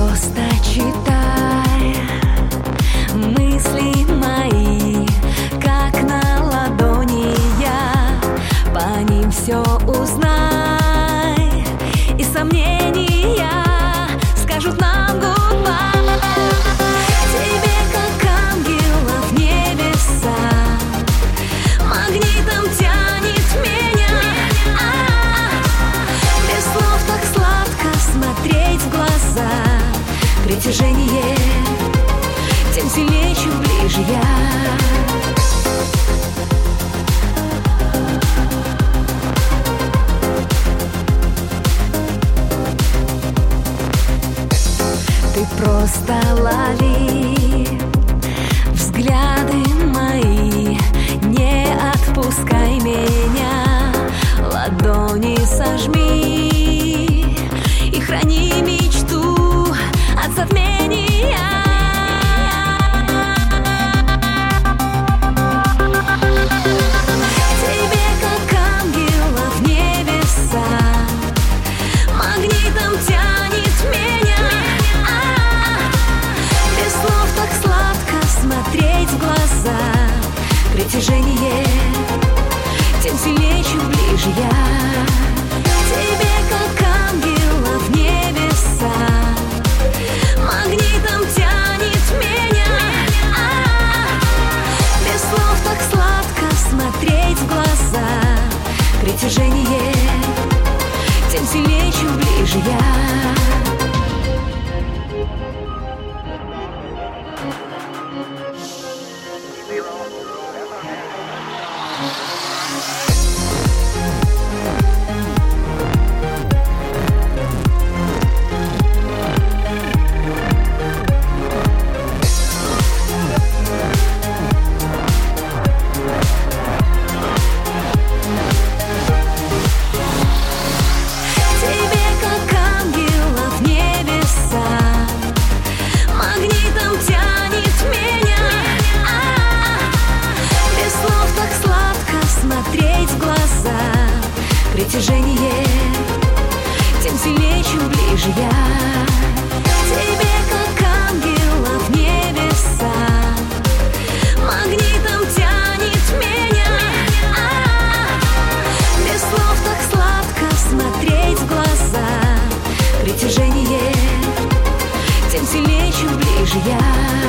просто читай мысли мои, как на ладони я, по ним все узнай, и сомнения скажут нам гудбай. Тебе, как ангелов небеса, магнитом тянет меня. Без слов так сладко смотреть в глаза, притяжение тем сильнее, чем ближе я. Ты просто лови взгляды мои, не отпускай меня, ладони сожми и храни мечту от затмения. Тебе, как ангелов небеса, магнитом тянет меня. Без слов так сладко смотреть в глаза, притяжение тем сильнее, чем ближе я. Тебе, как ангелов небеса, магнитом тянет меня. Без слов так сладко смотреть в глаза, притяжение тем сильнее, чем ближе я. Смотреть в глаза, притяжение тем сильнее, чем ближе я. Тебе, как ангелов небеса, магнитом тянет меня. Без слов так сладко смотреть в глаза, притяжение тем сильнее, чем ближе я.